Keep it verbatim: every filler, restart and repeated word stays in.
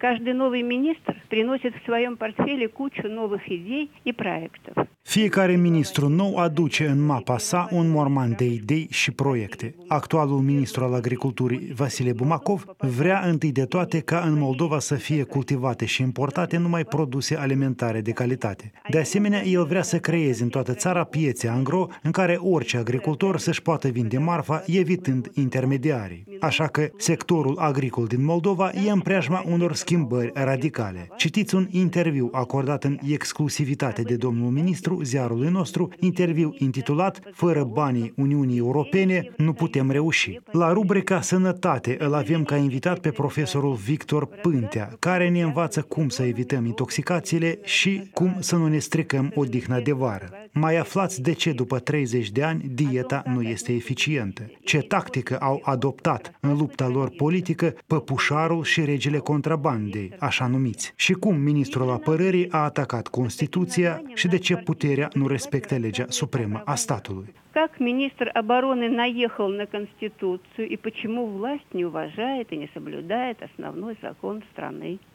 Каждый новый министр приносит в своем портфеле кучу новых идей и проектов. Fiecare ministru nou aduce în mapa sa un morman de idei și proiecte. Actualul ministru al agriculturii, Vasile Bumacov, vrea întâi de toate ca în Moldova să fie cultivate și importate numai produse alimentare de calitate. De asemenea, el vrea să creeze în toată țara piețe angro în care orice agricultor să-și poată vinde marfa evitând intermediarii. Așa că sectorul agricol din Moldova e în preajma unor schimbări radicale. Citiți un interviu acordat în exclusivitate de domnul ministru ziarului nostru, interviu intitulat Fără banii Uniunii Europene nu putem reuși. La rubrica Sănătate îl avem ca invitat pe profesorul Victor Pântea, care ne învață cum să evităm intoxicațiile și cum să nu ne stricăm odihna de vară. Mai aflați de ce după treizeci de ani dieta nu este eficientă, ce tactică au adoptat în lupta lor politică păpușarul și regele contrabandei, așa numiți, și cum ministrul apărării a atacat Constituția și de ce puterea nu respectă legea supremă a statului. Как министр обороны наехал на Конституцию и почему власть не уважает и не соблюдает основной закон страны.